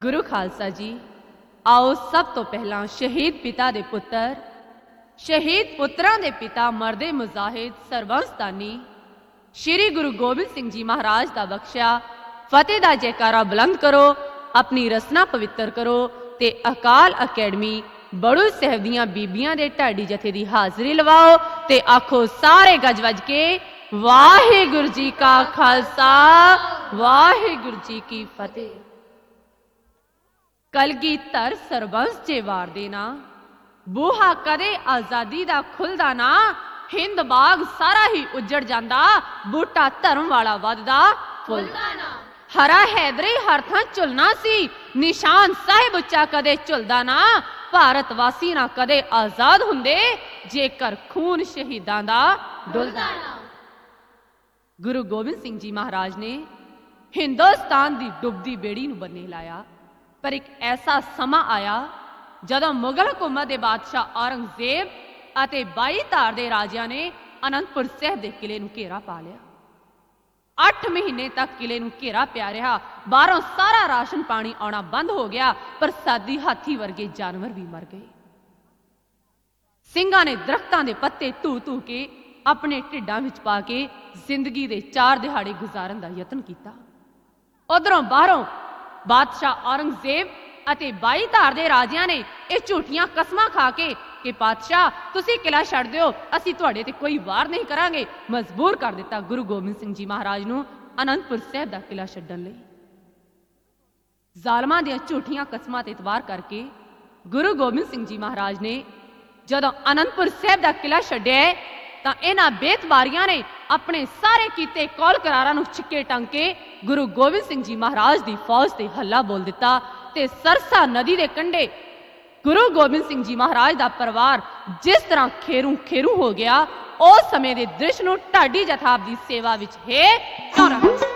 गुरु खालसा जी, आओ सब तो पहला शहीद पिता दे पुत्र, शहीद पुत्रां दे पिता मरदे मुजाहिद सरबंसदानी श्री गुरु गोबिंद सिंह जी महाराज दा बख्शिया फतेह दा जयकारा बुलंद करो, अपनी रसना पवित्र करो ते अकाल अकैडमी बड़ू साहब दियां बीबियां दे ढाडी जथे दी हाजरी लवाओ ते आखो सारे गज वज के वाहिगुरु जी का खालसा वाहिगुरु जी की फतेह। कलगीधर सरबंस जे वार देना बूहा कदे आजादी दा खुलदा ना, हिंद बाग सारा ही उजड़ जांदा, बूटा धर्म वाला वधदा फुलदा ना। हरा हैदरी हर थां झुलना सी, निशान साहिब उच्चा कदे झुलदा ना, भारत वासी ना कदे आजाद हुंदे जेकर खून शहीदां दा डुलदा ना। गुरु गोबिंद सिंह जी महाराज ने हिंदुस्तान दी डुबदी बेड़ी नूं बन्ने लाया, पर एक ऐसा समा आया जदों मुगल हुकूमत के बादशाह औरंगजेब अते 22 धार के राजिया ने अनंतपुर साहिब के किले नूं घेरा पा लिया। 8 महीने तक किले नूं घेरा पिया रहा, बाहरों सारा राशन पानी आना बंद हो गया, पर सादी हाथी वर्गे जानवर भी मर गए। ਸਿੰਘਾਂ ने दरख्तां के पत्ते धू धू के अपने ढिड्डां विच पा के जिंदगी के 4 दिहाड़े गुजारन का यतन किया। उधरों बाहरों बादशाह औरंगजेब अते 22 धार के राजिया ने यह झूठियां कसमां खा के कि बादशाह तुसी किला छड्ड दिओ, असीं तुहाडे ते कोई वार नहीं करांगे, मजबूर कर दिता गुरु गोबिंद सिंह जी महाराज नूं अनंतपुर साहिब दा किला छड्डण लई। जालमां दियां झूठियां कसमां ते इतवार करके गुरु गोबिंद सिंह जी महाराज ने जदों अनंतपुर साहिब दा किला छड्डिया तां इन्हां बेतबारियां ने अपने सारे कीते कौल करारां नूं छिक्के टंग के गुरु गोबिंद सिंह जी महाराज दी फौज ते हल्ला बोल दिता ते सरसा नदी दे कंढे गुरु गोबिंद सिंह जी महाराज दा परिवार जिस तरह खेरू खेरू हो गया, उस समय दे दृश्य नूं ढाडी जथाब दी सेवा विच है।